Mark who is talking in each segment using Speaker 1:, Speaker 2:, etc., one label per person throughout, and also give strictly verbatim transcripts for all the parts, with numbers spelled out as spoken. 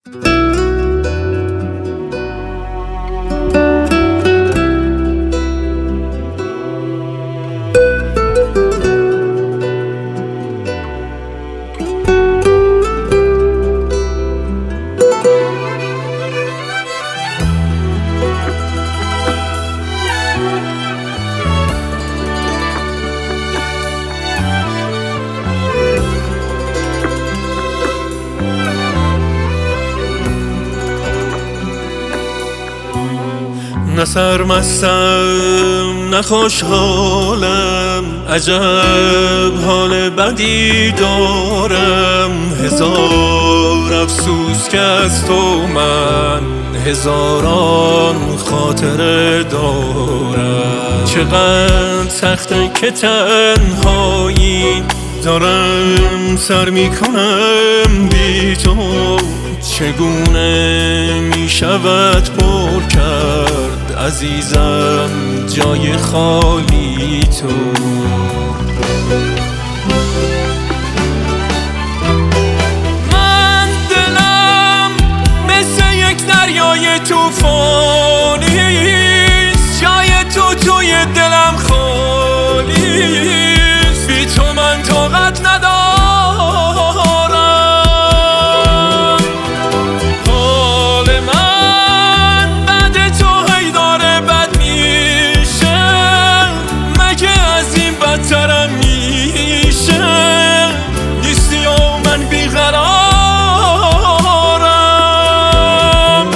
Speaker 1: نه سرمستم نه خوشحالم، عجب حال بدی دارم. هزار افسوس که از تو من هزاران خاطره دارم. چقدر سخته که تنهایی دارم سر میکنم بی تو. چگونه می شود پر کرد عزیزم جای خالی تو. من دلم مثل یک دریای توفانیست، جای تو توی دلم خالیست. بی تو من طاقت ندارم. بدترم میشه نیستی و من بیقرارم.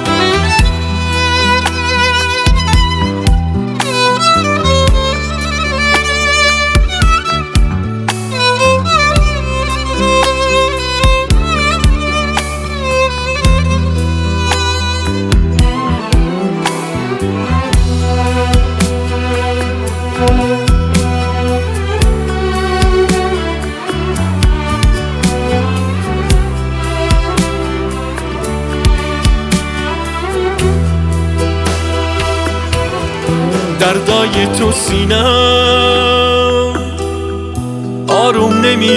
Speaker 1: دردای تو سینم آروم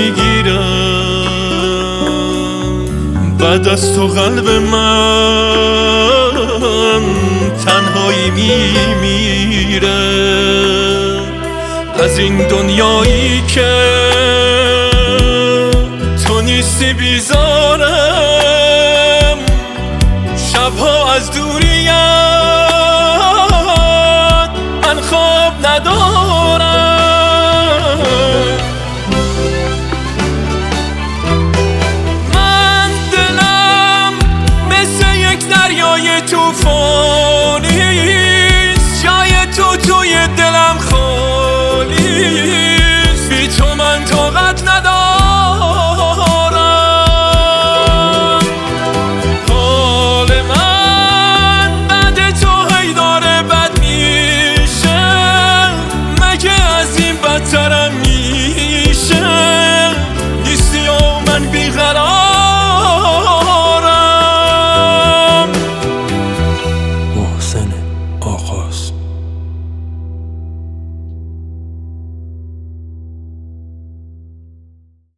Speaker 1: نمیگیرم. بعد از تو قلب من تنهایی میمیره. از این دنیایی که تو نیستی بیزارم. شبها از دوریم